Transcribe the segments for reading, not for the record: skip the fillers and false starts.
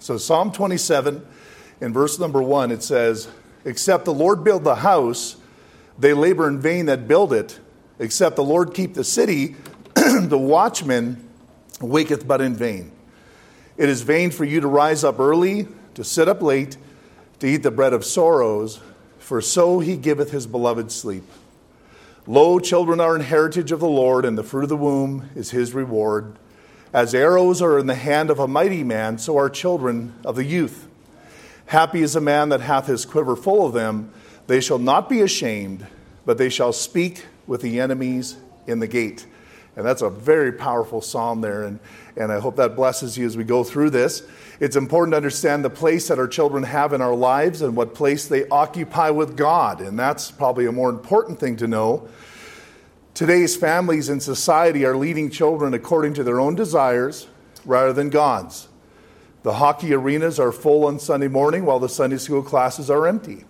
So Psalm 27, in verse number 1, it says, "Except the Lord build the house, they labor in vain that build it. Except the Lord keep the city, the watchman waketh but in vain. It is vain for you to rise up early, to sit up late, to eat the bread of sorrows, for so he giveth his beloved sleep. Lo, children are an heritage of the Lord, and the fruit of the womb is his reward. As arrows are in the hand of a mighty man, so are children of the youth. Happy is a man that hath his quiver full of them. They shall not be ashamed, but they shall speak with the enemies in the gate." And that's a very powerful psalm there, and I hope that blesses you as we go through this. It's important to understand the place that our children have in our lives and what place they occupy with God, and that's probably a more important thing to know. Today's families and society are leading children according to their own desires rather than God's. The hockey arenas are full on Sunday morning while the Sunday school classes are empty.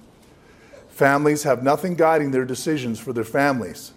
Families have nothing guiding their decisions for their families.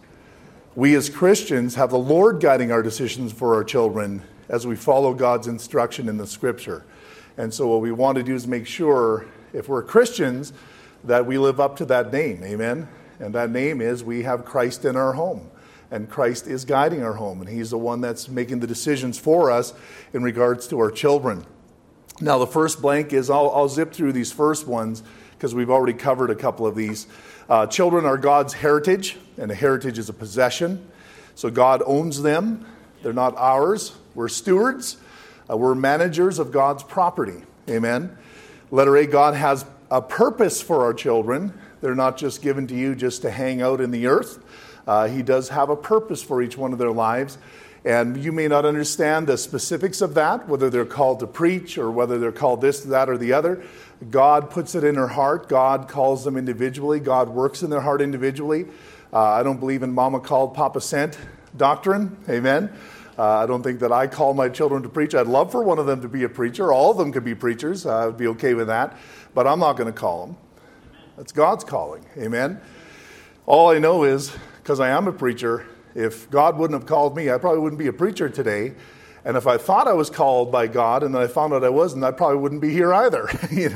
We as Christians have the Lord guiding our decisions for our children as we follow God's instruction in the Scripture. And so what we want to do is make sure, if we're Christians, that we live up to that name. Amen? And that name is we have Christ in our home. And Christ is guiding our home. And he's the one that's making the decisions for us in regards to our children. Now the first blank is, I'll zip through these first ones because we've already covered a couple of these. Children are God's heritage, and a heritage is a possession. So God owns them. They're not ours. We're stewards. We're managers of God's property. Amen. Letter A, God has a purpose for our children. They're not just given to you just to hang out in the earth. He does have a purpose for each one of their lives. And you may not understand the specifics of that, whether they're called to preach or whether they're called this, that, or the other. God puts it in their heart. God calls them individually. God works in their heart individually. I don't believe in mama called, papa sent doctrine. Amen. I don't think that I call my children to preach. I'd love for one of them to be a preacher. All of them could be preachers. I would be okay with that. But I'm not going to call them. That's God's calling. Amen. All I know is, because I am a preacher, if God wouldn't have called me, I probably wouldn't be a preacher today. And if I thought I was called by God and then I found out I wasn't, I probably wouldn't be here either,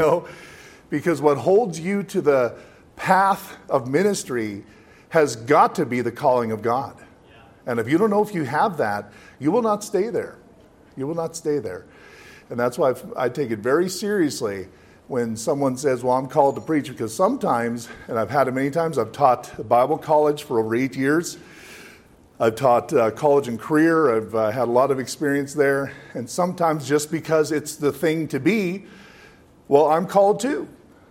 because what holds you to the path of ministry has got to be the calling of God. Yeah. And if you don't know if you have that, you will not stay there. You will not stay there. And that's why I take it very seriously when someone says, well, I'm called to preach, because sometimes, and I've had it many times, I've taught Bible college for over 8 years. I've taught college and career. I've had a lot of experience there. And sometimes just because it's the thing to be, well, I'm called too,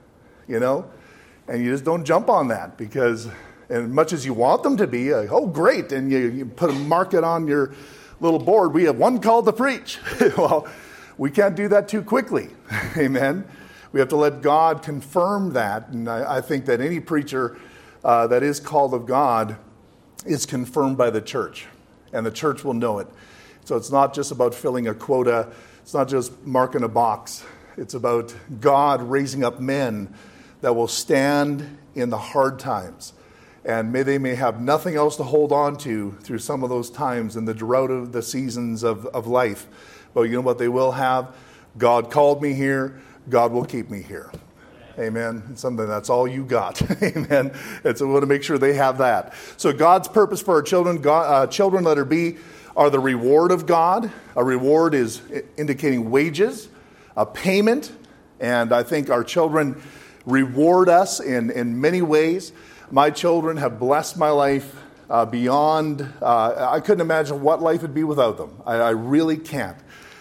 And you just don't jump on that because, and much as you want them to be, oh, great. And you mark it on your little board. We have one called to preach. Well, we can't do that too quickly. Amen. We have to let God confirm that. And I think that any preacher that is called of God is confirmed by the church, and the church will know it. So it's not just about filling a quota. It's not just marking a box. It's about God raising up men that will stand in the hard times. And they may have nothing else to hold on to through some of those times in the drought of the seasons of life. But you know what they will have? God called me here. God will keep me here. Amen. It's something that's all you got. Amen. And so we want to make sure they have that. So God's purpose for our children, children, letter B, are the reward of God. A reward is indicating wages, a payment. And I think our children reward us in many ways. My children have blessed my life beyond, I couldn't imagine what life would be without them. I really can't.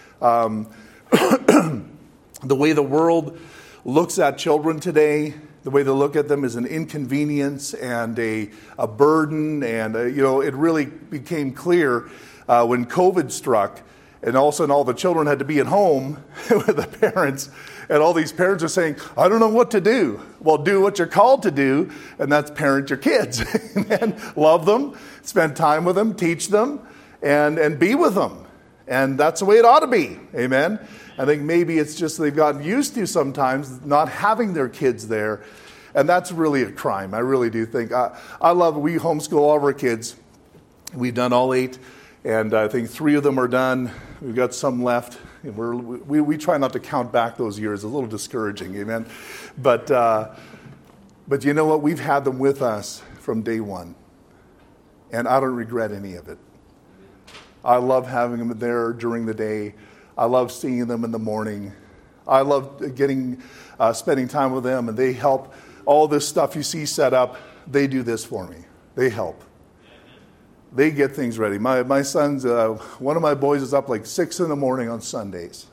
The way the world looks at children today, the way they look at them is an inconvenience and a burden. And, it really became clear when COVID struck and all of a sudden all the children had to be at home with the parents. And all these parents are saying, I don't know what to do. Well, do what you're called to do, and that's parent your kids. And love them, spend time with them, teach them, and be with them. And that's the way it ought to be. Amen. I think maybe it's just they've gotten used to sometimes not having their kids there. And that's really a crime. I really do think. We homeschool all of our kids. We've done all 8. And I think 3 of them are done. We've got some left. We try not to count back those years. It's a little discouraging, amen? But you know what? We've had them with us from day one. And I don't regret any of it. I love having them there during the day. I love seeing them in the morning. I love spending time with them, and they help. All this stuff you see set up, they do this for me. They help. They get things ready. My son's, one of my boys is up like 6 in the morning on Sundays,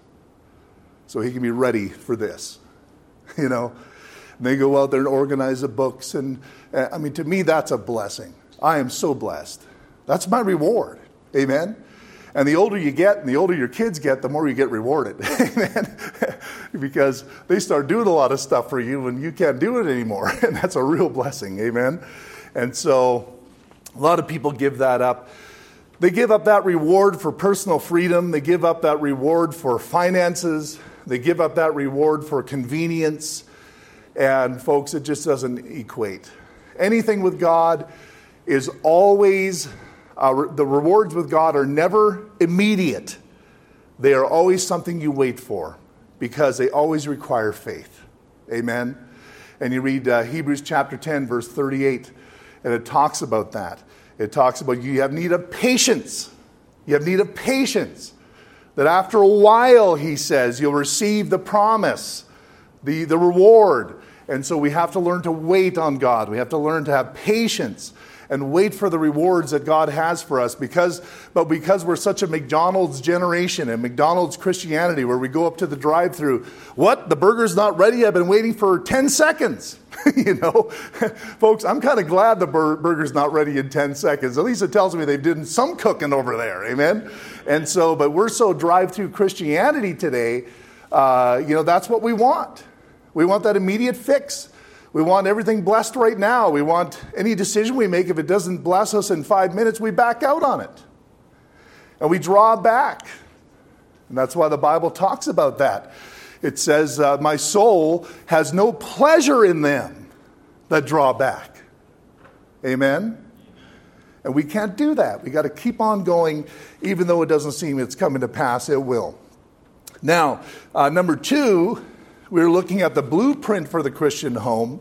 so he can be ready for this, you know. And they go out there and organize the books, and I mean, to me, that's a blessing. I am so blessed. That's my reward, amen. And the older you get, and the older your kids get, the more you get rewarded, amen. Because they start doing a lot of stuff for you, and you can't do it anymore, and that's a real blessing, amen. And so a lot of people give that up. They give up that reward for personal freedom. They give up that reward for finances. They give up that reward for convenience. And folks, it just doesn't equate. Anything with God is always, the rewards with God are never immediate. They are always something you wait for because they always require faith. Amen? And you read Hebrews chapter 10, verse 38. And it talks about that. It talks about you have need of patience. You have need of patience. That after a while, he says, you'll receive the promise, the reward. And so we have to learn to wait on God. We have to learn to have patience and wait for the rewards that God has for us. Because we're such a McDonald's generation and McDonald's Christianity where we go up to the drive-thru. What? The burger's not ready? I've been waiting for 10 seconds. You know, folks, I'm kind of glad the burger's not ready in 10 seconds. At least it tells me they've done some cooking over there. Amen. And so, but we're so drive-thru Christianity today. That's what we want. We want that immediate fix. We want everything blessed right now. We want any decision we make, if it doesn't bless us in 5 minutes, we back out on it. And we draw back. And that's why the Bible talks about that. It says, my soul has no pleasure in them that draw back. Amen? And we can't do that. We got to keep on going, even though it doesn't seem it's coming to pass, it will. Now, number 2, we're looking at the blueprint for the Christian home.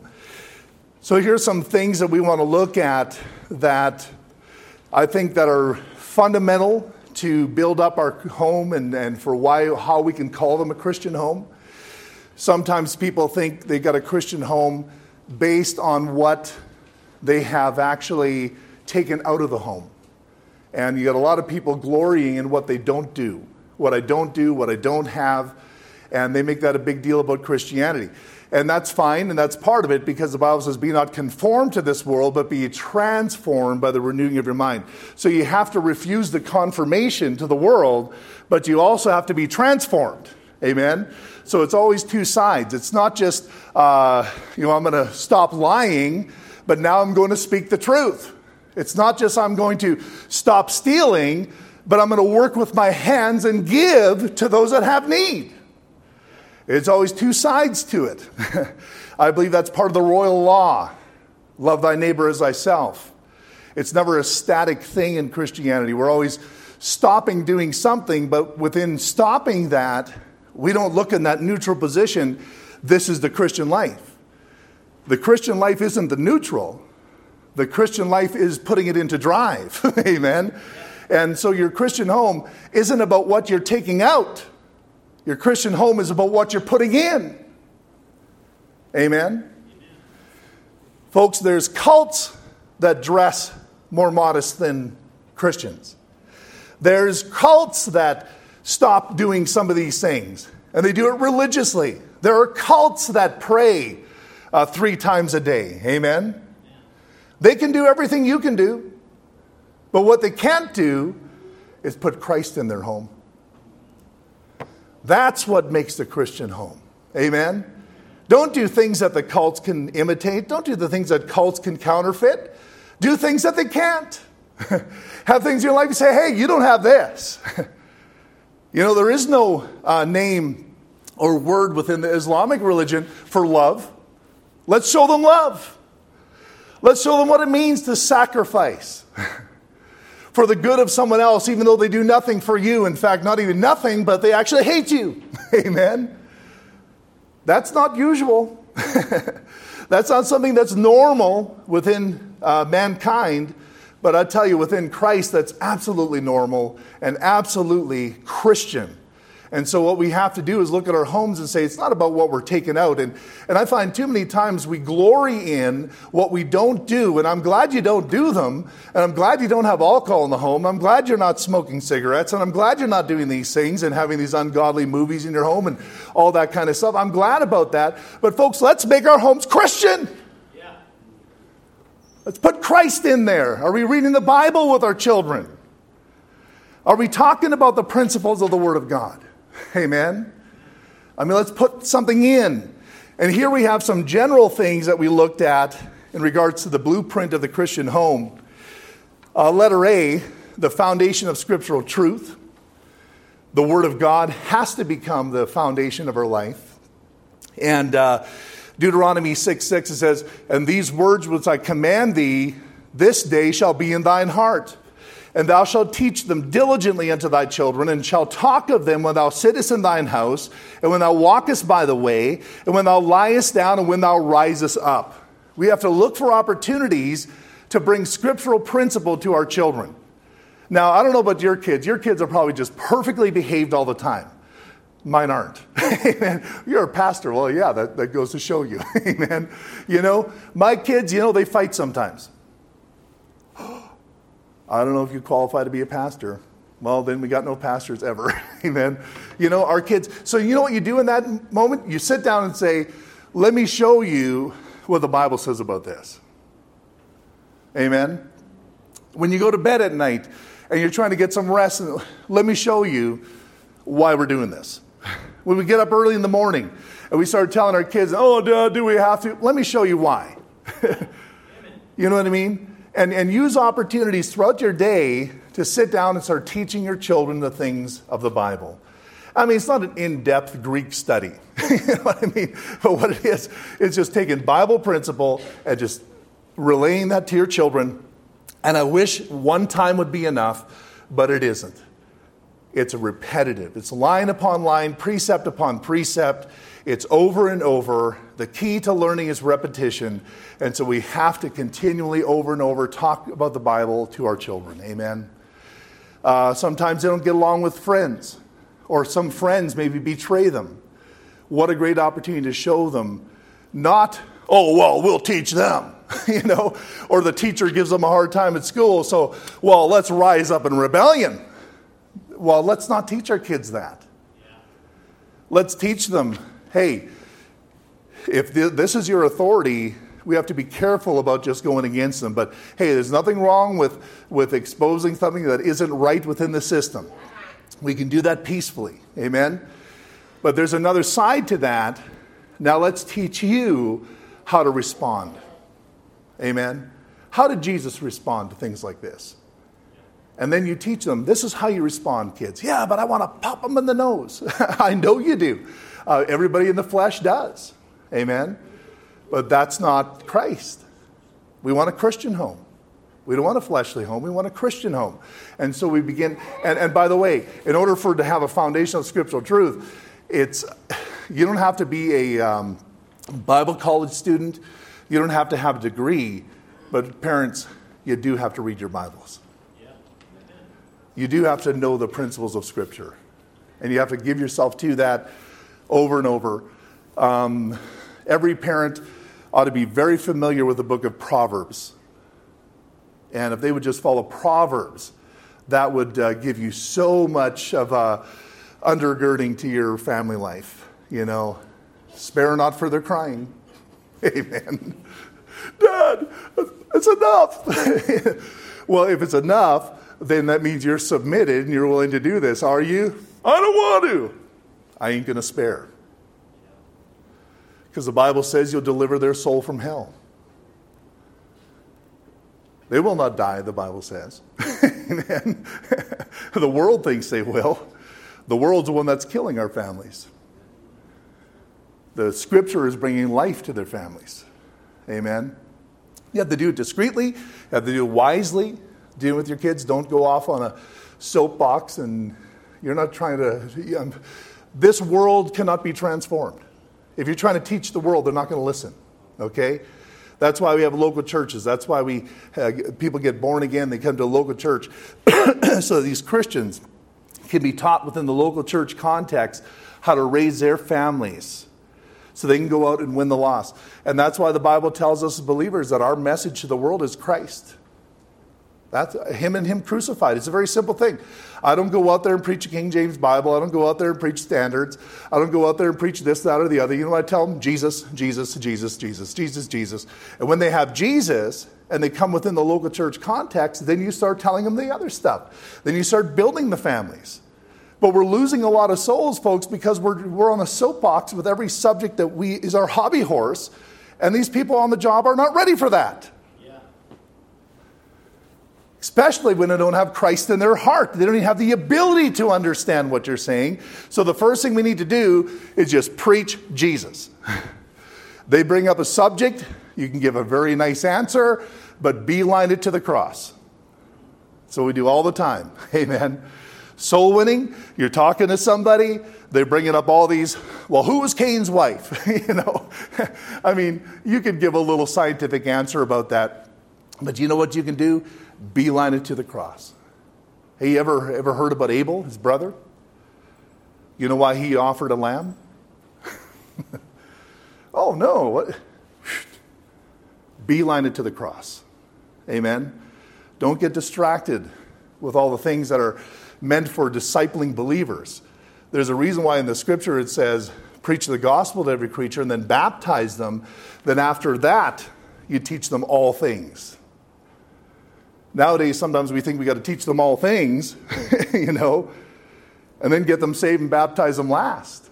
So here's some things that we want to look at that I think that are fundamental to build up our home and for how we can call them a Christian home. Sometimes people think they got a Christian home based on what they have actually taken out of the home. And you got a lot of people glorying in what they don't do, what I don't have, and they make that a big deal about Christianity. And that's fine, and that's part of it, because the Bible says, be not conformed to this world, but be transformed by the renewing of your mind. So you have to refuse the conformation to the world, but you also have to be transformed. Amen? So it's always two sides. It's not just, I'm going to stop lying, but now I'm going to speak the truth. It's not just I'm going to stop stealing, but I'm going to work with my hands and give to those that have need. It's always two sides to it. I believe that's part of the royal law. Love thy neighbor as thyself. It's never a static thing in Christianity. We're always stopping doing something, but within stopping that, we don't look in that neutral position. This is the Christian life. The Christian life isn't the neutral. The Christian life is putting it into drive. Amen? And so your Christian home isn't about what you're taking out. Your Christian home is about what you're putting in. Amen? Folks, there's cults that dress more modest than Christians. There's cults that stop doing some of these things, and they do it religiously. There are cults that pray 3 times a day. Amen? They can do everything you can do, but what they can't do is put Christ in their home. That's what makes the Christian home. Amen? Don't do things that the cults can imitate. Don't do the things that cults can counterfeit. Do things that they can't. Have things in your life you say, hey, you don't have this. There is no name or word within the Islamic religion for love. Let's show them love. Let's show them what it means to sacrifice. for the good of someone else, even though they do nothing for you. In fact, not even nothing, but they actually hate you. Amen. That's not usual. That's not something that's normal within mankind. But I tell you, within Christ, that's absolutely normal and absolutely Christian. And so what we have to do is look at our homes and say, it's not about what we're taking out. And I find too many times we glory in what we don't do. And I'm glad you don't do them. And I'm glad you don't have alcohol in the home. I'm glad you're not smoking cigarettes. And I'm glad you're not doing these things and having these ungodly movies in your home and all that kind of stuff. I'm glad about that. But folks, let's make our homes Christian. Yeah. Let's put Christ in there. Are we reading the Bible with our children? Are we talking about the principles of the Word of God? Amen. I mean, let's put something in. And here we have some general things that we looked at in regards to the blueprint of the Christian home. Letter A, the foundation of scriptural truth. The Word of God has to become the foundation of our life. And Deuteronomy 6:6, it says, and these words which I command thee this day shall be in thine heart. And thou shalt teach them diligently unto thy children, and shalt talk of them when thou sittest in thine house, and when thou walkest by the way, and when thou liest down, and when thou risest up. We have to look for opportunities to bring scriptural principle to our children. Now, I don't know about your kids. Your kids are probably just perfectly behaved all the time. Mine aren't. Amen. You're a pastor. Well, yeah, that goes to show you. Amen. You know, my kids, they fight sometimes. I don't know if you qualify to be a pastor. Well, then we got no pastors ever. Amen. Our kids. So you know what you do in that moment? You sit down and say, let me show you what the Bible says about this. Amen. When you go to bed at night and you're trying to get some rest, let me show you why we're doing this. When we get up early in the morning and we start telling our kids, oh, do we have to? Let me show you why. You know what I mean? And use opportunities throughout your day to sit down and start teaching your children the things of the Bible. I mean, it's not an in-depth Greek study. You know what I mean? But what it is, it's just taking Bible principle and just relaying that to your children. And I wish one time would be enough, but it isn't. It's repetitive. It's line upon line, precept upon precept. It's over and over. The key to learning is repetition. And so we have to continually over and over talk about the Bible to our children. Amen. Sometimes they don't get along with friends. Or some friends maybe betray them. What a great opportunity to show them. Not, oh, well, we'll teach them. Or the teacher gives them a hard time at school. So, well, let's rise up in rebellion. Well, let's not teach our kids that. Let's teach them, hey, if this is your authority, we have to be careful about just going against them. But hey, there's nothing wrong with exposing something that isn't right within the system. We can do that peacefully. Amen? But there's another side to that. Now let's teach you how to respond. Amen? How did Jesus respond to things like this? And then you teach them, this is how you respond, kids. Yeah, but I want to pop them in the nose. I know you do. Everybody in the flesh does. Amen? But that's not Christ. We want a Christian home. We don't want a fleshly home. We want a Christian home. And so we begin, and by the way, in order for it to have a foundation of scriptural truth, you don't have to be a Bible college student. You don't have to have a degree. But parents, you do have to read your Bibles. You do have to know the principles of Scripture. And you have to give yourself to that over and over. Every parent ought to be very familiar with the book of Proverbs. And if they would just follow Proverbs, that would give you so much of a undergirding to your family life. Spare not for their crying. Amen. Dad, it's enough. Well, if it's enough, then that means you're submitted and you're willing to do this. Are you? I don't want to. I ain't going to spare. Because the Bible says you'll deliver their soul from hell. They will not die, the Bible says. Amen. The world thinks they will. The world's the one that's killing our families. The Scripture is bringing life to their families. Amen. You have to do it discreetly. You have to do it wisely. dealing with your kids, don't go off on a soapbox, and you're not trying to... This world cannot be transformed. If you're trying to teach the world, they're not going to listen, okay? That's why we have local churches. That's why people get born again. They come to a local church. So these Christians can be taught within the local church context how to raise their families so they can go out and win the lost. And that's why the Bible tells us as believers that our message to the world is Christ. That's him and him crucified. It's a very simple thing. I don't go out there and preach a King James Bible. I don't go out there and preach standards. I don't go out there and preach this, that, or the other. You know what I tell them? Jesus, Jesus, Jesus, Jesus, Jesus, Jesus. And when they have Jesus and they come within the local church context, then you start telling them the other stuff. Then you start building the families. But we're losing a lot of souls, folks, because we're on a soapbox with every subject that is our hobby horse. And these people on the job are not ready for that. Especially when they don't have Christ in their heart. They don't even have the ability to understand what you're saying. So the first thing we need to do is just preach Jesus. They bring up a subject. You can give a very nice answer, but beeline it to the cross. So we do all the time. Amen. Soul winning, you're talking to somebody, they're bringing up all these, well, who was Cain's wife? I mean, you could give a little scientific answer about that. But you know what you can do? Beeline it to the cross. Hey, you ever heard about Abel, his brother? You know why he offered a lamb? Oh, no. What? Beeline it to the cross. Amen. Don't get distracted with all the things that are meant for discipling believers. There's a reason why in the scripture it says, preach the gospel to every creature and then baptize them. Then after that, you teach them all things. Nowadays, sometimes we think we got to teach them all things, and then get them saved and baptize them last.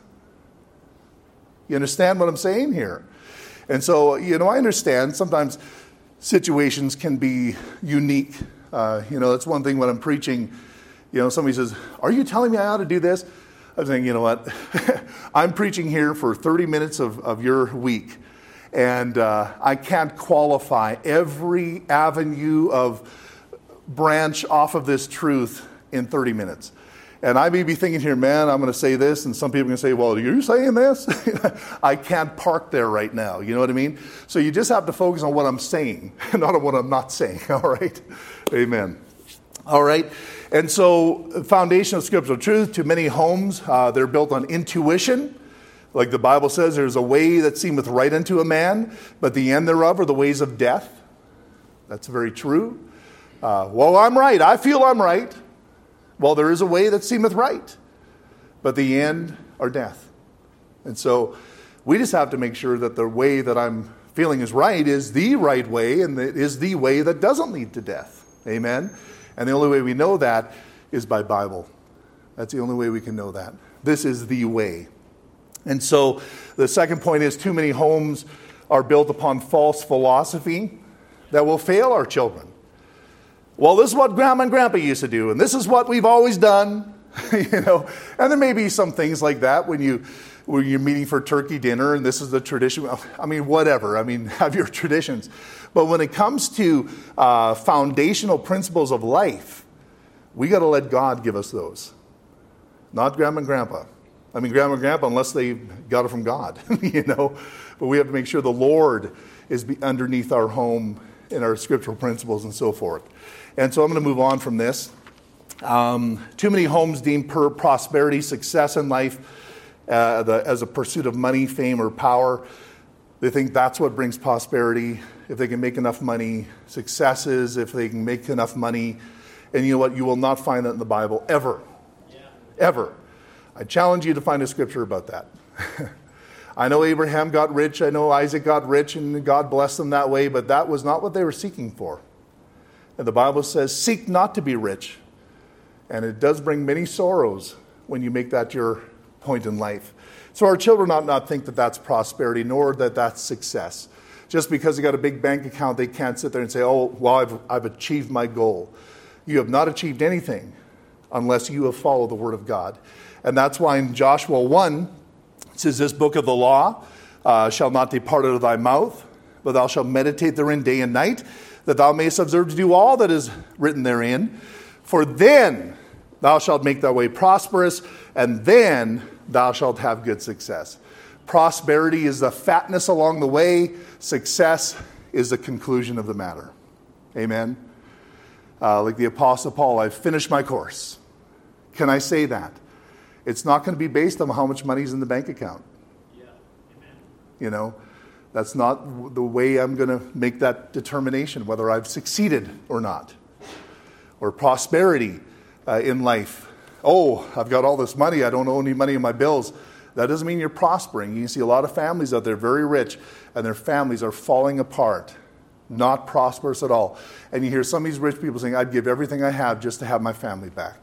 You understand what I'm saying here? And so, I understand sometimes situations can be unique. That's one thing when I'm preaching, somebody says, are you telling me I ought to do this? I'm saying, you know what? I'm preaching here for 30 minutes of your week. And I can't qualify every avenue of branch off of this truth in 30 minutes. And I may be thinking here, man, I'm going to say this. And some people can say, well, are you saying this? I can't park there right now. You know what I mean? So you just have to focus on what I'm saying, not on what I'm not saying. All right? Amen. All right. And so foundation of scriptural truth, to many homes, they're built on intuition. Like the Bible says, there's a way that seemeth right unto a man, but the end thereof are the ways of death. That's very true. Well, I'm right. I feel I'm right. Well, there is a way that seemeth right, but the end are death. And so we just have to make sure that the way that I'm feeling is right is the right way, and it is the way that doesn't lead to death. Amen? And the only way we know that is by Bible. That's the only way we can know that. This is the way. And so the second point is too many homes are built upon false philosophy that will fail our children. Well, this is what Grandma and Grandpa used to do, and this is what we've always done, And there may be some things like that when you're meeting for turkey dinner, and this is the tradition. I mean, whatever. I mean, have your traditions. But when it comes to foundational principles of life, we got to let God give us those, not Grandma and Grandpa. I mean, Grandma and Grandpa, unless they got it from God, But we have to make sure the Lord is underneath our home in our scriptural principles and so forth. And so I'm going to move on from this. Too many homes deem prosperity, success in life as a pursuit of money, fame, or power. They think that's what brings prosperity. If they can make enough money, successes, if they can make enough money. And you know what? You will not find that in the Bible ever. Yeah. Ever. I challenge you to find a scripture about that. I know Abraham got rich. I know Isaac got rich, and God blessed them that way. But that was not what they were seeking for. And the Bible says, seek not to be rich. And it does bring many sorrows when you make that your point in life. So our children ought not think that that's prosperity, nor that that's success. Just because they got a big bank account, they can't sit there and say, oh, well, I've achieved my goal. You have not achieved anything unless you have followed the word of God. And that's why in Joshua 1, it says, this book of the law shall not depart out of thy mouth, but thou shalt meditate therein day and night, that thou mayest observe to do all that is written therein. For then thou shalt make thy way prosperous, and then thou shalt have good success. Prosperity is the fatness along the way. Success is the conclusion of the matter. Amen. Like the Apostle Paul, I've finished my course. Can I say that? It's not going to be based on how much money is in the bank account. Yeah. Amen. You know, that's not the way I'm going to make that determination, whether I've succeeded or not. Or prosperity in life. Oh, I've got all this money. I don't owe any money in my bills. That doesn't mean you're prospering. You see a lot of families out there, very rich, and their families are falling apart. Not prosperous at all. And you hear some of these rich people saying, I'd give everything I have just to have my family back.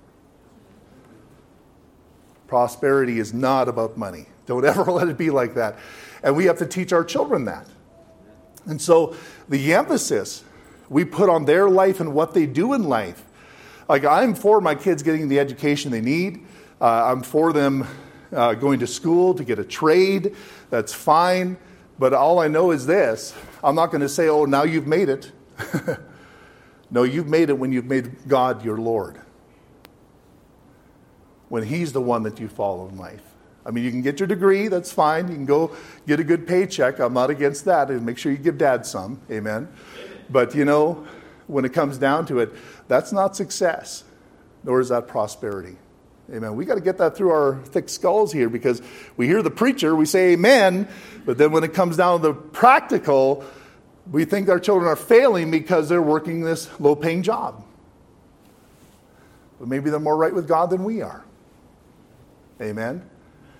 Prosperity is not about money. Don't ever let it be like that. And we have to teach our children that. And so the emphasis we put on their life and what they do in life. Like, I'm for my kids getting the education they need. I'm for them going to school to get a trade. That's fine. But all I know is this. I'm not going to say, oh, now you've made it. No, you've made it when you've made God your Lord. When He's the one that you follow in life. I mean, you can get your degree. That's fine. You can go get a good paycheck. I'm not against that. And make sure you give Dad some. Amen. But, you know, when it comes down to it, that's not success. Nor is that prosperity. Amen. We got to get that through our thick skulls here, because we hear the preacher, we say amen, but then when it comes down to the practical, we think our children are failing because they're working this low-paying job. But maybe they're more right with God than we are. Amen.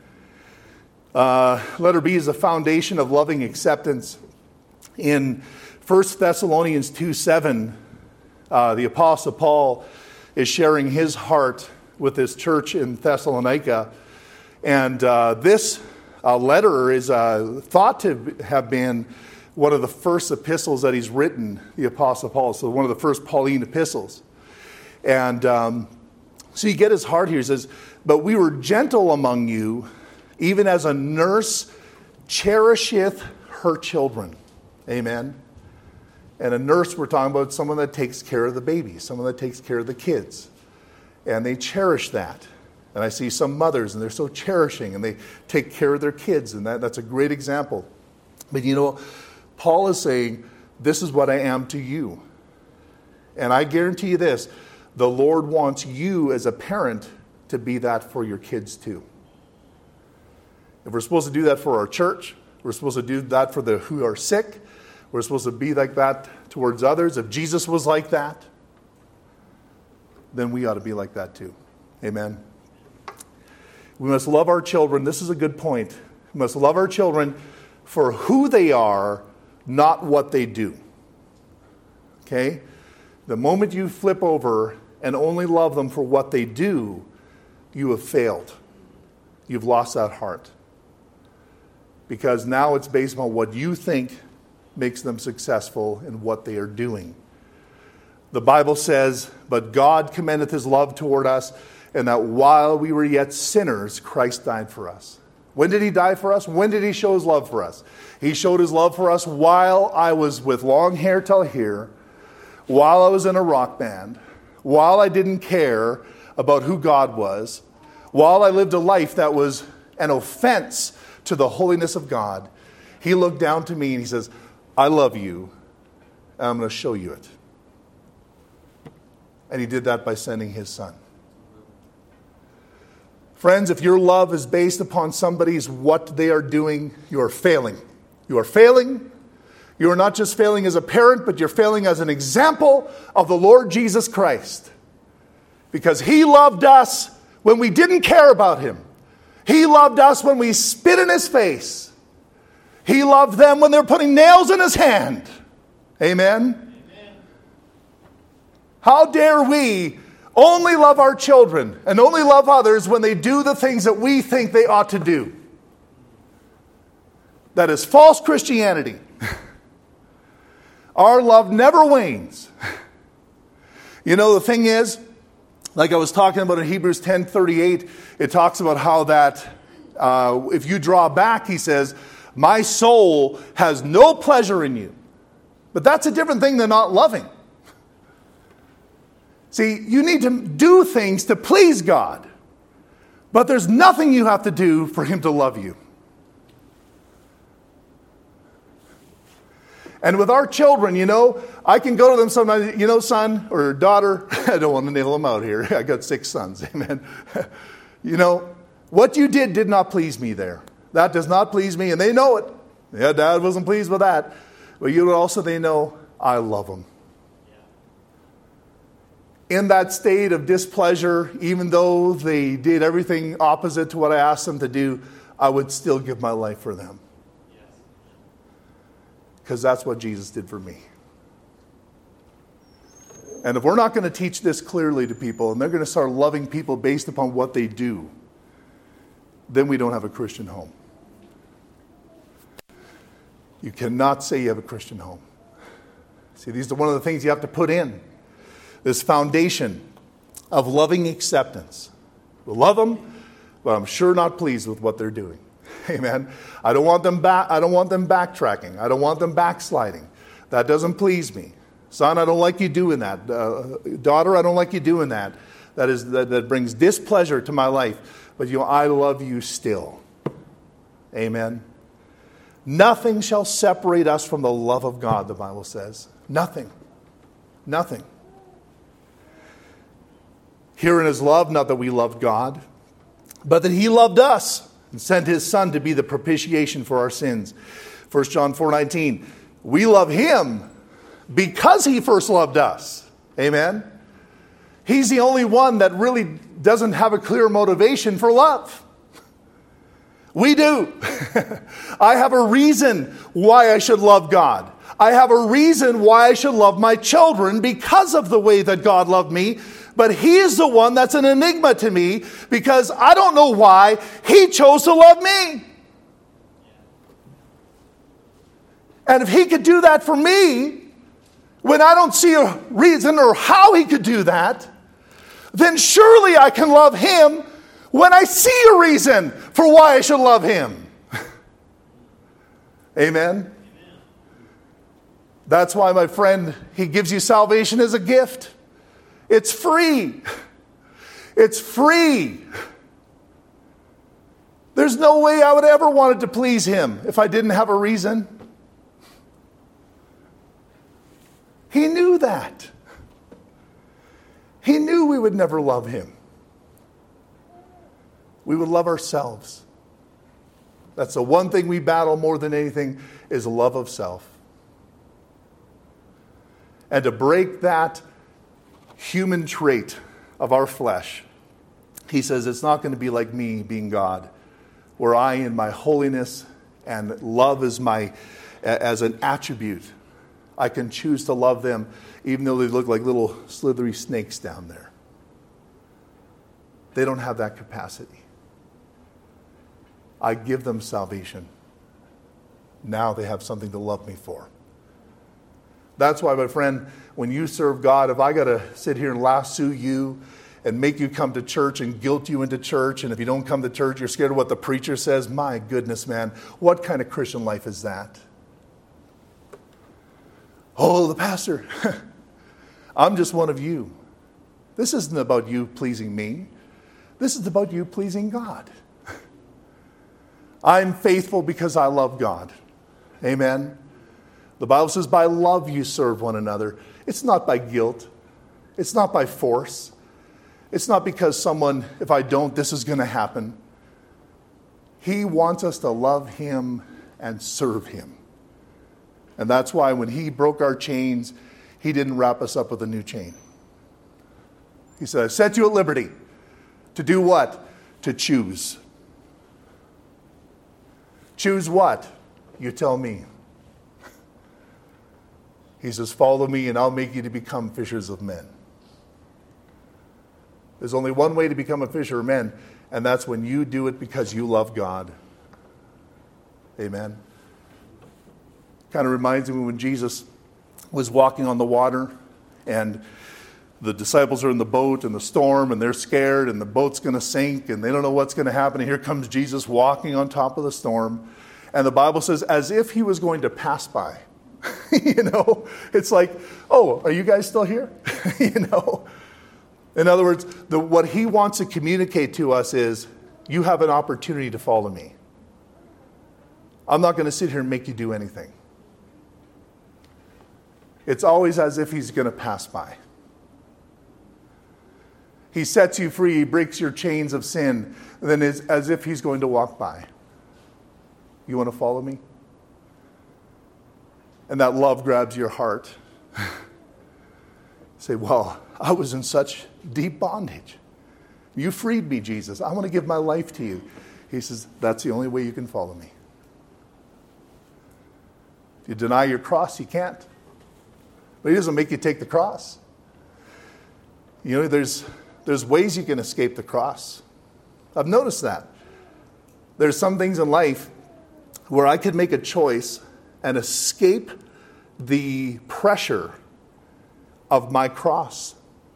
Letter B is the foundation of loving acceptance. In 1 Thessalonians 2:7, the Apostle Paul is sharing his heart with this church in Thessalonica. And this letter is thought to have been one of the first epistles that he's written, the Apostle Paul. So one of the first Pauline epistles. And so you get his heart here. He says, but we were gentle among you, even as a nurse cherisheth her children. Amen. And a nurse, we're talking about someone that takes care of the babies, someone that takes care of the kids. And they cherish that. And I see some mothers, and they're so cherishing, and they take care of their kids, and that's a great example. But you know, Paul is saying, this is what I am to you. And I guarantee you this, the Lord wants you as a parent to be that for your kids too. If we're supposed to do that for our church, we're supposed to do that for the who are sick, we're supposed to be like that towards others. If Jesus was like that, then we ought to be like that too. Amen. We must love our children. This is a good point. We must love our children for who they are, not what they do. Okay? The moment you flip over and only love them for what they do, you have failed. You've lost that heart. Because now it's based on what you think makes them successful in what they are doing. The Bible says, but God commendeth his love toward us, and that while we were yet sinners, Christ died for us. When did he die for us? When did he show his love for us? He showed his love for us while I was with long hair till here, while I was in a rock band, while I didn't care about who God was, while I lived a life that was an offense to the holiness of God. He looked down to me and he says, I love you, and I'm going to show you it. And he did that by sending his son. Friends, if your love is based upon somebody's what they are doing, you are failing. You are failing. You are not just failing as a parent, but you're failing as an example of the Lord Jesus Christ. Because he loved us when we didn't care about him. He loved us when we spit in his face. He loved them when they're putting nails in his hand. Amen? How dare we only love our children and only love others when they do the things that we think they ought to do? That is false Christianity. Our love never wanes. You know, the thing is, like I was talking about in Hebrews 10:38, it talks about how that if you draw back, he says, my soul has no pleasure in you. But that's a different thing than not loving. See, you need to do things to please God. But there's nothing you have to do for him to love you. And with our children, I can go to them sometimes, son or daughter, I don't want to nail them out here. I got 6 sons, amen. What you did not please me there. That does not please me, and they know it. Yeah, Dad wasn't pleased with that. But they know I love them. In that state of displeasure, even though they did everything opposite to what I asked them to do, I would still give my life for them. Because that's what Jesus did for me. And if we're not going to teach this clearly to people, and they're going to start loving people based upon what they do, then we don't have a Christian home. You cannot say you have a Christian home. See, these are one of the things you have to put in. This foundation of loving acceptance. We love them, but I'm sure not pleased with what they're doing. Amen. I don't want them backtracking. I don't want them backsliding. That doesn't please me. Son, I don't like you doing that. Daughter, I don't like you doing that. That brings displeasure to my life. But I love you still. Amen. Nothing shall separate us from the love of God, the Bible says. Nothing. Nothing. Herein is love, not that we loved God, but that he loved us and sent his Son to be the propitiation for our sins. 1 John 4:19. We love him because he first loved us. Amen. He's the only one that really doesn't have a clear motivation for love. We do. I have a reason why I should love God. I have a reason why I should love my children because of the way that God loved me. But he is the one that's an enigma to me because I don't know why he chose to love me. And if he could do that for me, when I don't see a reason or how he could do that, then surely I can love him when I see a reason for why I should love him. Amen? That's why, my friend, he gives you salvation as a gift. It's free. It's free. There's no way I would ever want to please him if I didn't have a reason. He knew that. He knew we would never love him. We would love ourselves. That's the one thing we battle more than anything is love of self. And to break that human trait of our flesh, he says it's not going to be like me being God, where I in my holiness and love as an attribute, I can choose to love them even though they look like little slithery snakes down there. They don't have that capacity. I give them salvation. Now they have something to love me for. That's why, my friend, when you serve God, if I got to sit here and lasso you and make you come to church and guilt you into church, and if you don't come to church, you're scared of what the preacher says, my goodness, man, what kind of Christian life is that? Oh, the pastor, I'm just one of you. This isn't about you pleasing me. This is about you pleasing God. I'm faithful because I love God. Amen. The Bible says, by love you serve one another. It's not by guilt. It's not by force. It's not because if I don't, this is going to happen. He wants us to love him and serve him. And that's why when he broke our chains, he didn't wrap us up with a new chain. He said, I set you at liberty. To do what? To choose. Choose what? You tell me. He says, follow me and I'll make you to become fishers of men. There's only one way to become a fisher of men, and that's when you do it because you love God. Amen. Kind of reminds me when Jesus was walking on the water and the disciples are in the boat in the storm and they're scared and the boat's going to sink and they don't know what's going to happen. And here comes Jesus walking on top of the storm. And the Bible says, as if he was going to pass by. It's like, oh, are you guys still here? In other words, what he wants to communicate to us is, you have an opportunity to follow me. I'm not going to sit here and make you do anything. It's always as if he's going to pass by. He sets you free, he breaks your chains of sin, then it's as if he's going to walk by. You want to follow me? And that love grabs your heart. Say, well, I was in such deep bondage. You freed me, Jesus. I want to give my life to you. He says, that's the only way you can follow me. If you deny your cross, you can't. But he doesn't make you take the cross. There's ways you can escape the cross. I've noticed that. There's some things in life where I could make a choice and escape the pressure of my cross.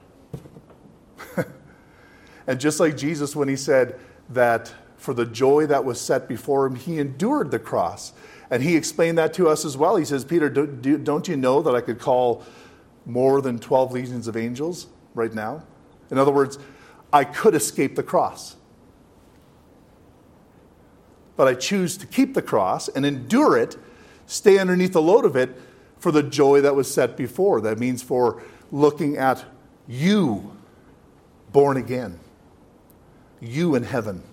And just like Jesus, when he said that for the joy that was set before him, he endured the cross. And he explained that to us as well. He says, Peter, don't you know that I could call more than 12 legions of angels right now? In other words, I could escape the cross. But I choose to keep the cross and endure it, stay underneath the load of it for the joy that was set before. That means for looking at you born again. You in heaven.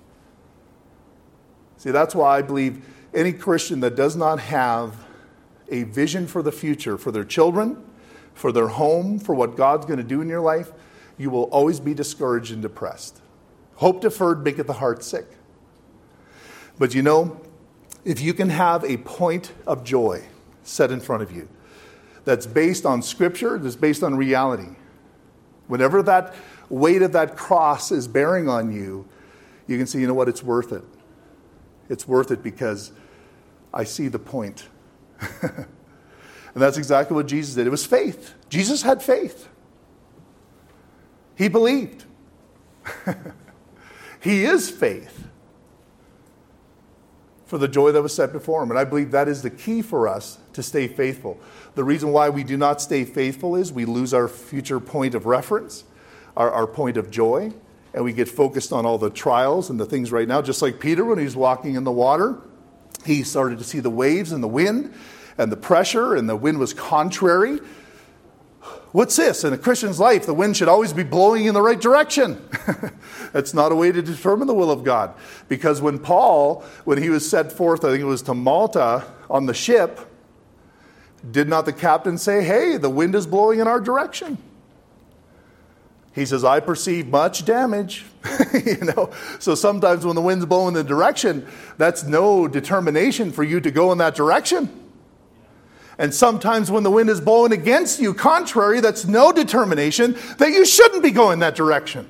See, that's why I believe any Christian that does not have a vision for the future, for their children, for their home, for what God's going to do in your life, you will always be discouraged and depressed. Hope deferred maketh the heart sick. But if you can have a point of joy set in front of you that's based on Scripture, that's based on reality, whenever that weight of that cross is bearing on you, you can say, you know what, it's worth it. It's worth it because I see the point. And that's exactly what Jesus did. It was faith. Jesus had faith. He believed. He is faith for the joy that was set before him. And I believe that is the key for us to stay faithful. The reason why we do not stay faithful is we lose our future point of reference, our point of joy, and we get focused on all the trials and the things right now. Just like Peter, when he was walking in the water, he started to see the waves and the wind and the pressure, and the wind was contrary. What's this? In a Christian's life, the wind should always be blowing in the right direction. That's not a way to determine the will of God. Because when Paul, when he was set forth, I think it was to Malta on the ship, did not the captain say, hey, the wind is blowing in our direction? He says, I perceive much damage. So sometimes when the wind's blowing in the direction, that's no determination for you to go in that direction. And sometimes when the wind is blowing against you, contrary, that's no determination that you shouldn't be going that direction.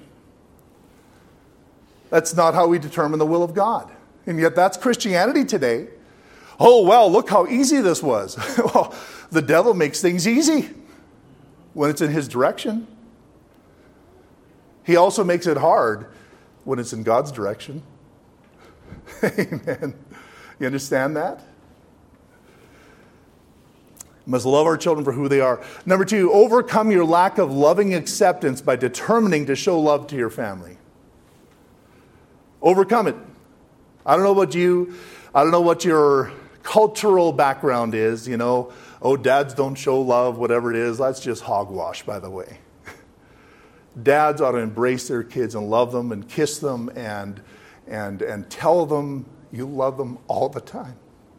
That's not how we determine the will of God. And yet that's Christianity today. Oh, well, look how easy this was. Well, the devil makes things easy when it's in his direction. He also makes it hard when it's in God's direction. Amen. You understand that? We must love our children for who they are. Number 2, overcome your lack of loving acceptance by determining to show love to your family. Overcome it. I don't know about you. I don't know what your cultural background is. Oh, dads don't show love, whatever it is. That's just hogwash, by the way. Dads ought to embrace their kids and love them and kiss them and tell them you love them all the time.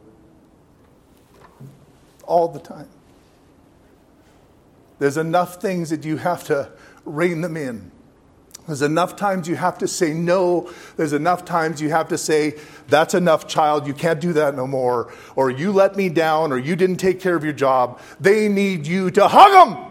All the time. There's enough things that you have to rein them in. There's enough times you have to say no. There's enough times you have to say, that's enough, child. You can't do that no more. Or you let me down, or you didn't take care of your job. They need you to hug them.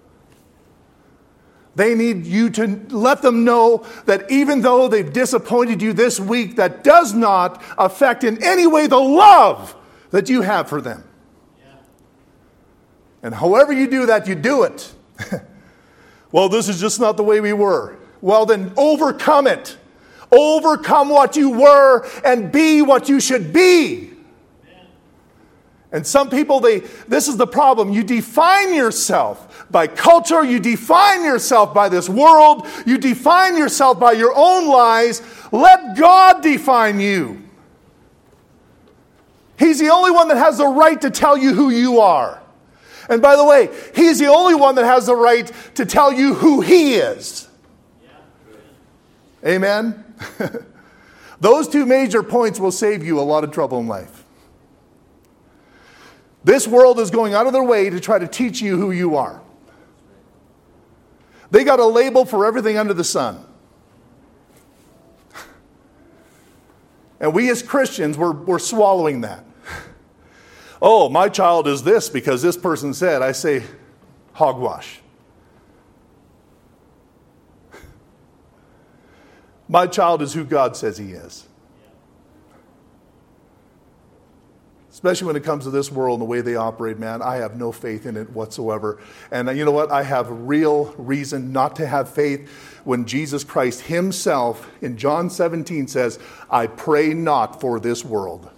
They need you to let them know that even though they've disappointed you this week, that does not affect in any way the love that you have for them. Yeah. And however you do that, you do it. Well, this is just not the way we were. Well, then overcome it. Overcome what you were and be what you should be. And some people, this is the problem. You define yourself by culture. You define yourself by this world. You define yourself by your own lies. Let God define you. He's the only one that has the right to tell you who you are. And by the way, He's the only one that has the right to tell you who He is. Amen? Those two major points will save you a lot of trouble in life. This world is going out of their way to try to teach you who you are. They got a label for everything under the sun. And we as Christians, we're swallowing that. Oh, my child is this because this person said. I say, hogwash. My child is who God says he is. Especially when it comes to this world and the way they operate, man, I have no faith in it whatsoever. And you know what? I have real reason not to have faith when Jesus Christ himself in John 17 says, I pray not for this world.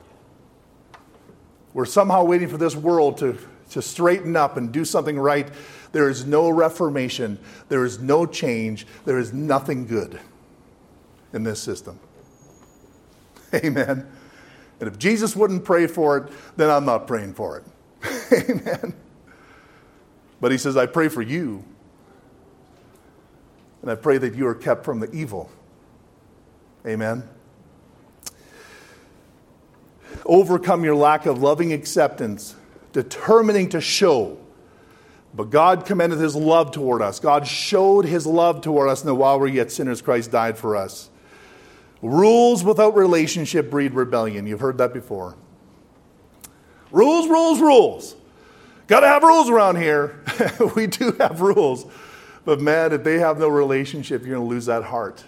We're somehow waiting for this world to straighten up and do something right. There is no reformation. There is no change. There is nothing good in this system. Amen. And if Jesus wouldn't pray for it, then I'm not praying for it. Amen. But he says, I pray for you. And I pray that you are kept from the evil. Amen. Overcome your lack of loving acceptance, determining to show. But God commended his love toward us. God showed his love toward us, and while we're yet sinners, Christ died for us. Rules without relationship breed rebellion. You've heard that before. Rules, rules, rules. Got to have rules around here. We do have rules. But man, if they have no relationship, you're going to lose that heart.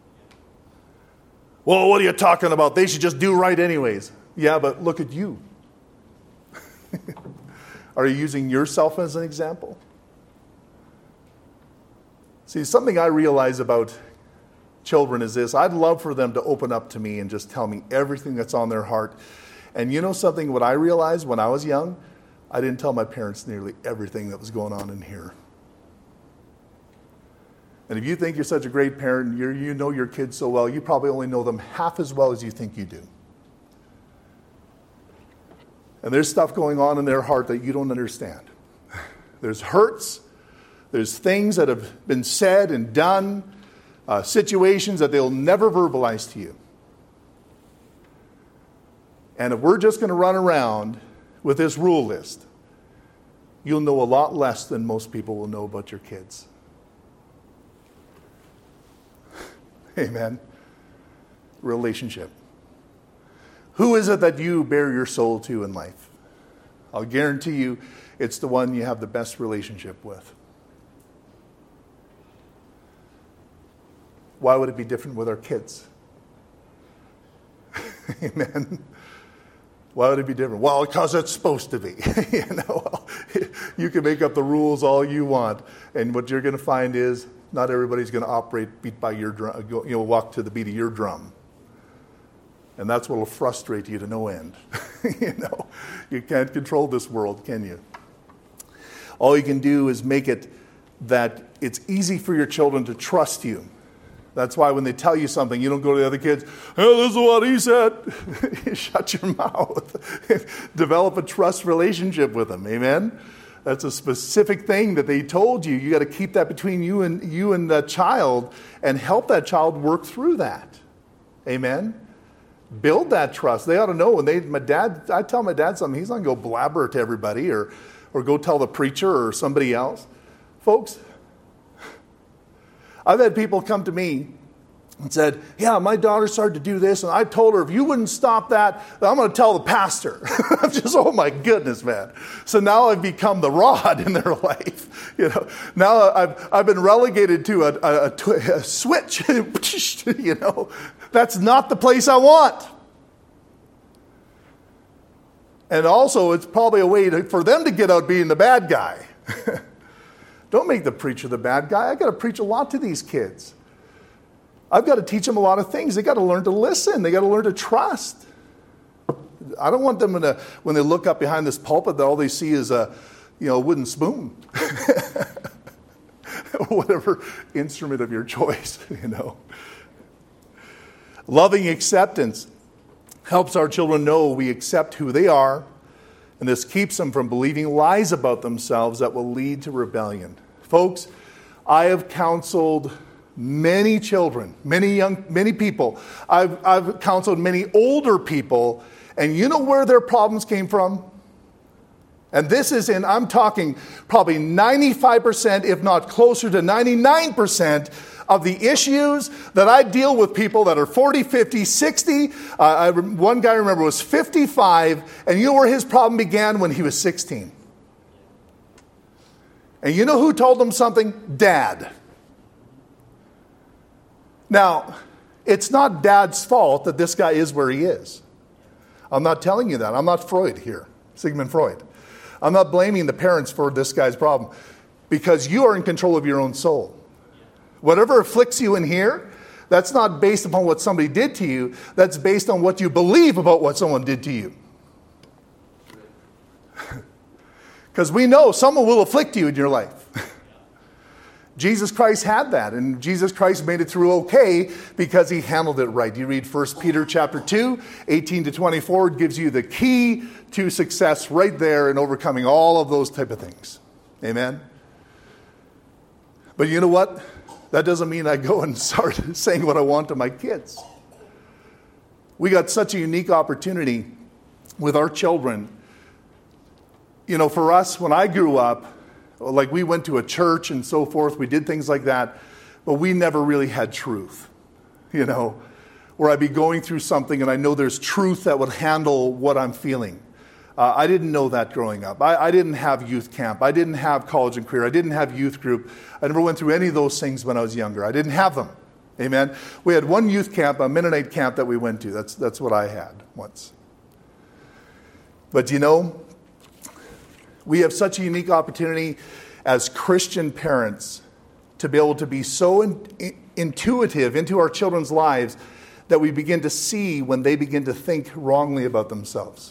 Well, what are you talking about? They should just do right anyways. Yeah, but look at you. Are you using yourself as an example? See, something I realize about children is this. I'd love for them to open up to me and just tell me everything that's on their heart. And you know something, what I realized when I was young, I didn't tell my parents nearly everything that was going on in here. And if you think you're such a great parent, you know your kids so well, you probably only know them half as well as you think you do. And there's stuff going on in their heart that you don't understand. There's hurts. There's things that have been said and done. Situations that they'll never verbalize to you. And if we're just going to run around with this rule list, you'll know a lot less than most people will know about your kids. Amen. Relationship. Who is it that you bear your soul to in life? I'll guarantee you it's the one you have the best relationship with. Why would it be different with our kids? Amen. Why would it be different? Well, because it's supposed to be. You can make up the rules all you want, and what you're going to find is not everybody's going to operate beat by your drum. Walk to the beat of your drum, and that's what will frustrate you to no end. You can't control this world, can you? All you can do is make it that it's easy for your children to trust you. That's why when they tell you something, you don't go to the other kids, oh, this is what he said. Shut your mouth. Develop a trust relationship with them. Amen? That's a specific thing that they told you. You got to keep that between you and the child and help that child work through that. Amen? Build that trust. They ought to know. I tell my dad something, he's not going to go blabber to everybody or go tell the preacher or somebody else. Folks, I've had people come to me and said, yeah, my daughter started to do this, and I told her, if you wouldn't stop that, I'm going to tell the pastor. I'm just, oh my goodness, man. So now I've become the rod in their life. Now I've been relegated to a switch. That's not the place I want. And also, it's probably a way for them to get out being the bad guy. Don't make the preacher the bad guy. I've got to preach a lot to these kids. I've got to teach them a lot of things. They've got to learn to listen. They've got to learn to trust. I don't want them when they look up behind this pulpit that all they see is a wooden spoon. Whatever instrument of your choice, Loving acceptance helps our children know we accept who they are, and this keeps them from believing lies about themselves that will lead to rebellion. Folks, I have counseled many children, many people. I've counseled many older people, and you know where their problems came from? And this is I'm talking probably 95%, if not closer to 99% of the issues that I deal with people that are 40, 50, 60. One guy I remember was 55, and you know where his problem began? When he was 16. And you know who told him something? Dad. Now, it's not Dad's fault that this guy is where he is. I'm not telling you that. I'm not Freud here, Sigmund Freud. I'm not blaming the parents for this guy's problem, because you are in control of your own soul. Whatever afflicts you in here, that's not based upon what somebody did to you. That's based on what you believe about what someone did to you. Because we know someone will afflict you in your life. Jesus Christ had that, and Jesus Christ made it through okay because he handled it right. You read 1 Peter chapter 2, 18 to 24, it gives you the key to success right there in overcoming all of those type of things. Amen? But you know what? That doesn't mean I go and start saying what I want to my kids. We got such a unique opportunity with our children. For us, when I grew up, like we went to a church and so forth, we did things like that, but we never really had truth, where I'd be going through something and I know there's truth that would handle what I'm feeling. I didn't know that growing up. I didn't have youth camp. I didn't have college and career. I didn't have youth group. I never went through any of those things when I was younger. I didn't have them. Amen. We had one youth camp, a Mennonite camp that we went to. That's what I had once. But we have such a unique opportunity as Christian parents to be able to be so intuitive into our children's lives that we begin to see when they begin to think wrongly about themselves.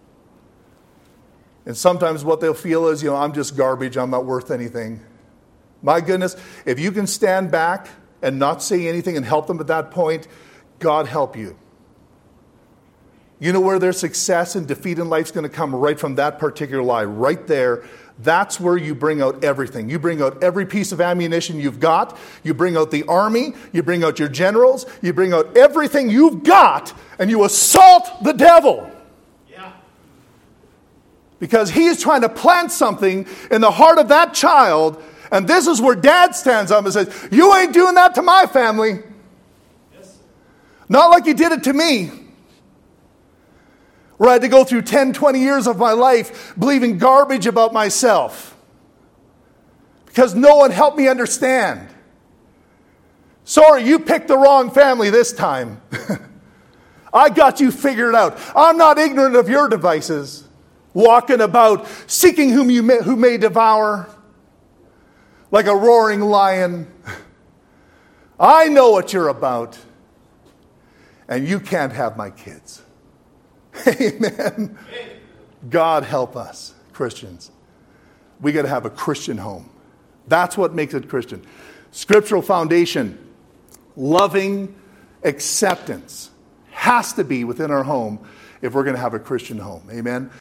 And sometimes what they'll feel is, I'm just garbage, I'm not worth anything. My goodness, if you can stand back and not say anything and help them at that point, God help you. You know where their success and defeat in life is going to come? Right from that particular lie, right there. That's where you bring out everything. You bring out every piece of ammunition you've got. You bring out the army. You bring out your generals. You bring out everything you've got, and you assault the devil. Yeah. Because he is trying to plant something in the heart of that child, and this is where Dad stands up and says, you ain't doing that to my family. Yes. Not like you did it to me. Where I had to go through 10, 20 years of my life believing garbage about myself. Because no one helped me understand. Sorry, you picked the wrong family this time. I got you figured out. I'm not ignorant of your devices. Walking about, seeking who may devour. Like a roaring lion. I know what you're about. And you can't have my kids. Amen. God help us, Christians. We got to have a Christian home. That's what makes it Christian. Scriptural foundation, loving acceptance has to be within our home if we're going to have a Christian home. Amen.